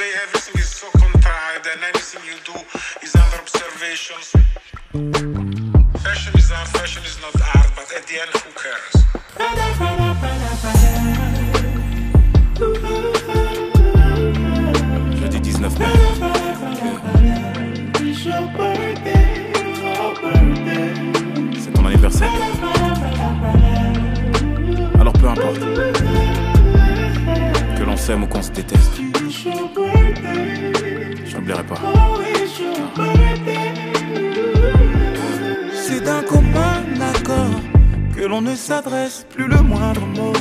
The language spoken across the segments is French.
Today everything is so contrived and anything you do is under observations. Fashion is art, fashion is not art, but at the end, who cares? Jeudi 19 mai. C'est ton anniversaire. Alors peu importe que l'on s'aime ou qu'on se déteste, je n'oublierai pas. C'est d'un commun accord que l'on ne s'adresse plus le moindre mot.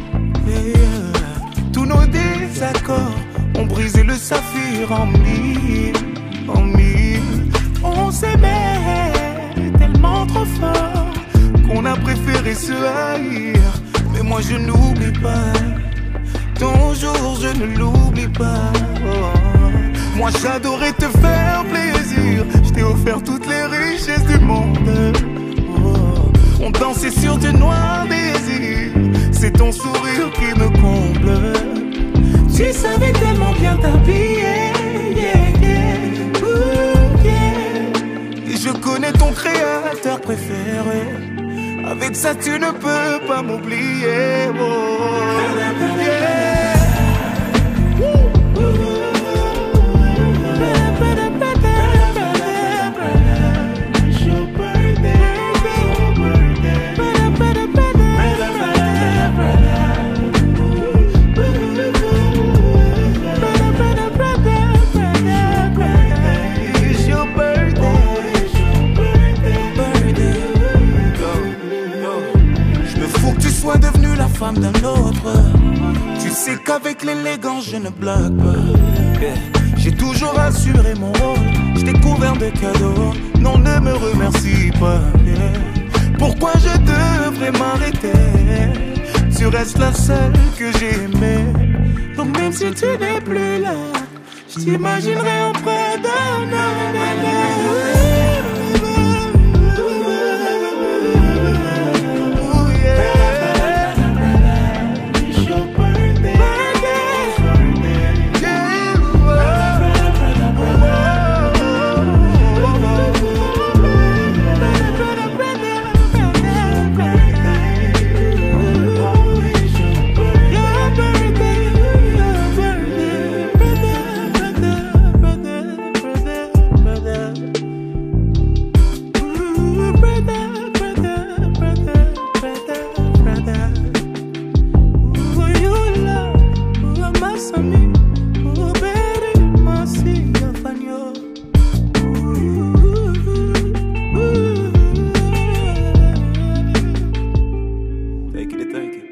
Tous nos désaccords ont brisé le saphir en mille, en mille. On s'aimait tellement trop fort qu'on a préféré se haïr. Mais moi je n'oublie pas, ton jour je ne l'oublie pas. Moi j'adorais te faire plaisir, je t'ai offert toutes les richesses du monde. On dansait sur de noirs désirs, c'est ton sourire qui me comble. Tu savais tellement bien t'habiller, yeah, yeah. Ooh, yeah. Et je connais ton créateur préféré, avec ça tu ne peux pas m'oublier, oh, yeah. Sois devenue la femme d'un autre. Tu sais qu'avec l'élégance je ne bloque pas. J'ai toujours assuré mon rôle, je t'ai couvert de cadeaux. Non, ne me remercie pas. Pourquoi je devrais m'arrêter? Tu restes la seule que j'ai aimée. Donc même si tu n'es plus là, je t'imaginerai auprès d'un homme. Take it.